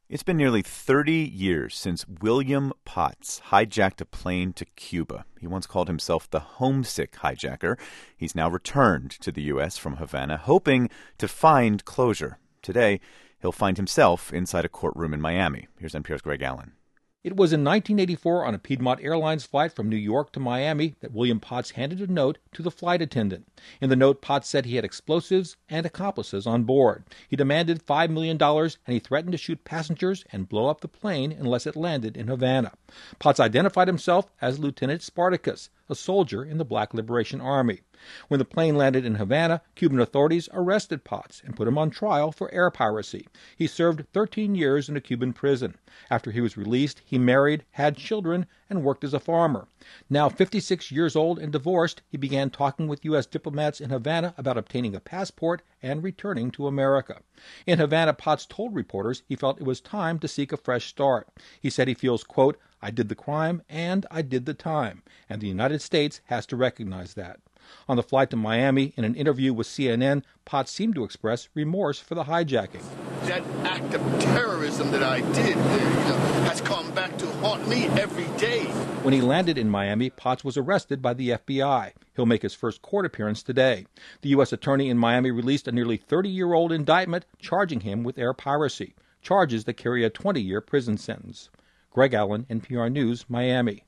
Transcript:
It's been nearly 30 years since William Potts hijacked a plane to Cuba. He once called himself the homesick hijacker. He's now returned to the U.S. from Havana, hoping to find closure. Today, he'll find himself inside a courtroom in Miami. Here's NPR's Greg Allen. It was in 1984 on a Piedmont Airlines flight from New York to Miami that William Potts handed a note to the flight attendant. In the note, Potts said he had explosives and accomplices on board. He demanded $5 million, and he threatened to shoot passengers and blow up the plane unless it landed in Havana. Potts identified himself as Lieutenant Spartacus, a soldier in the Black Liberation Army. When the plane landed in Havana, Cuban authorities arrested Potts and put him on trial for air piracy. He served 13 years in a Cuban prison. After he was released, he married, had children, and worked as a farmer. Now 56 years old and divorced, he began talking with U.S. diplomats in Havana about obtaining a passport and returning to America. In Havana, Potts told reporters he felt it was time to seek a fresh start. He said he feels, quote, "I did the crime and I did the time, and the United States has to recognize that." On the flight to Miami, in an interview with CNN, Potts seemed to express remorse for the hijacking. That act of terrorism that I did has come back to haunt me every day. When he landed in Miami, Potts was arrested by the FBI. He'll make his first court appearance today. The U.S. attorney in Miami released a nearly 30-year-old indictment charging him with air piracy, charges that carry a 20-year prison sentence. Greg Allen, NPR News, Miami.